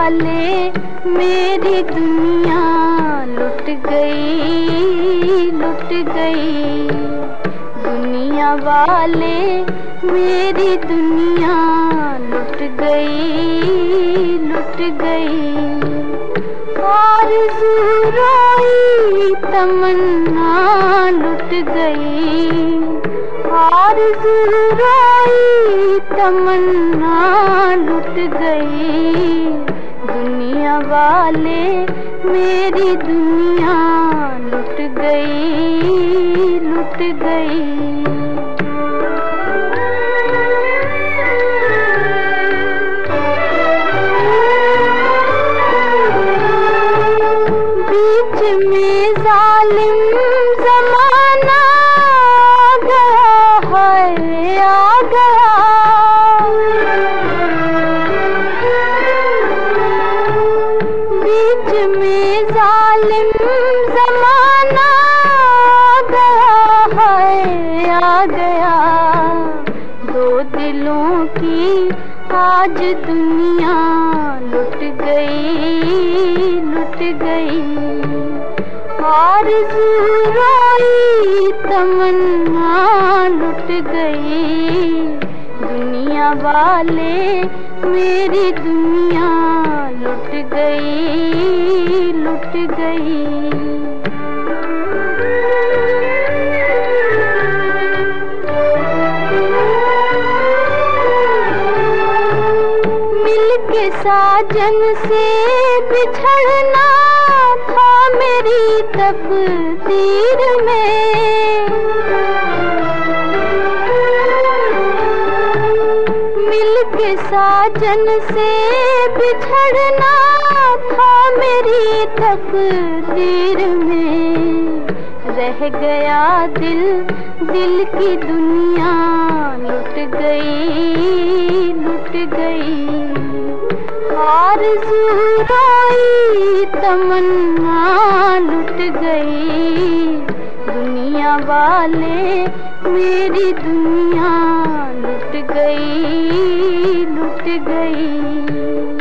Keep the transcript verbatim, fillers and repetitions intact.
वाले मेरी दुनिया लुट गई, लुट गई। दुनिया वाले मेरी दुनिया लुट गई, लुट गई। आरज़ू रोई तमन्ना लुट गई, आरज़ू रोई तमन्ना लुट गई। दुनिया वाले मेरी दुनिया लुट गई, लुट गई। बीच में जालिम ज़माना आ गया है, आ गया। बीच में जालिम ज़माना आ गया है, आ गया। दो दिलों की आज दुनिया लुट गई, लुट गई। आरज़ू रोई तमन्ना लुट गई। दुनिया वाले मेरी दुनिया लुट गई, लुट गई। मिलके साजन से बिछड़ना था मेरी तकदीर में। मिलके साजन से बिछड़ना था मेरी तकदीर में। रह गया दिल, दिल की दुनिया लुट गई, लुट गई। आरज़ू रोई तमन्ना लुट गई। दुनिया वाले मेरी दुनिया लुट गई, लुट गई।